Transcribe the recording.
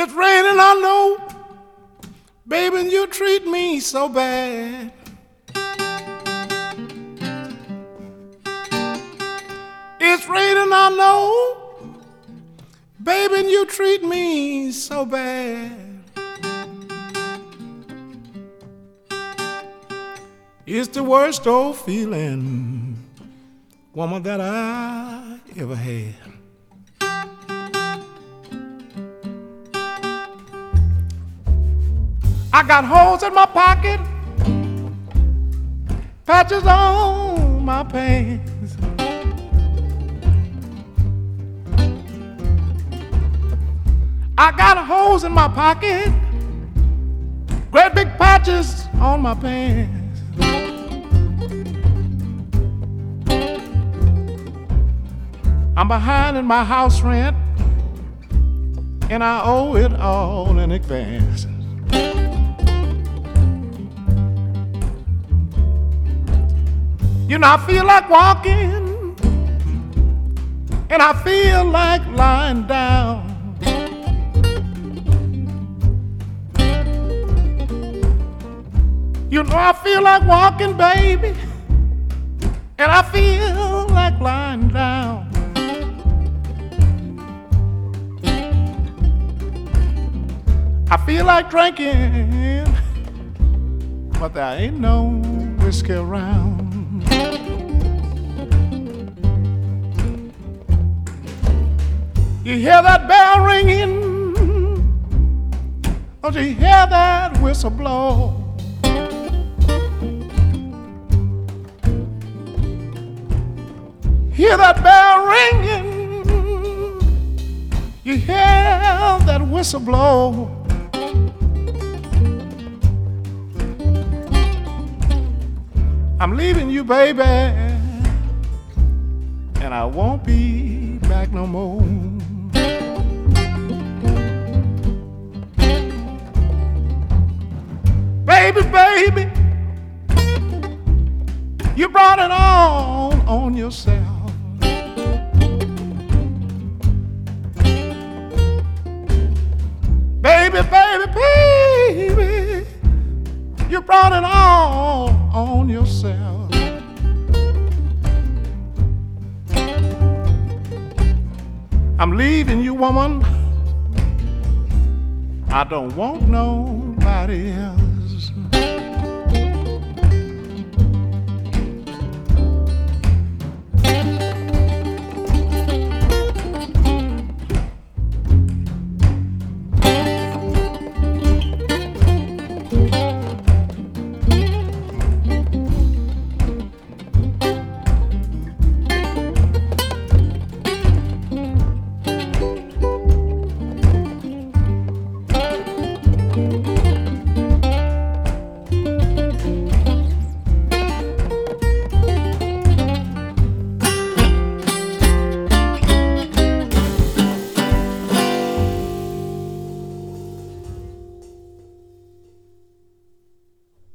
It's raining, I know, baby, and you treat me so bad. It's raining, I know, baby, and you treat me so bad. It's the worst old feeling, woman, that I ever had. I got holes in my pocket, patches on my pants. I got holes in my pocket, great big patches on my pants. I'm behind in my house rent, and I owe it all in advance. You know, I feel like walking, and I feel like lying down. You know, I feel like walking, baby, and I feel like lying down. I feel like drinking, but there ain't no whiskey around. You hear that bell ringing? Don't you hear that whistle blow? Hear that bell ringing? You hear that whistle blow? I'm leaving you, baby, and I won't be back no more. Baby, baby, you brought it on yourself. Baby, baby, baby, you brought it on yourself. I'm leaving you, woman. I don't want nobody else.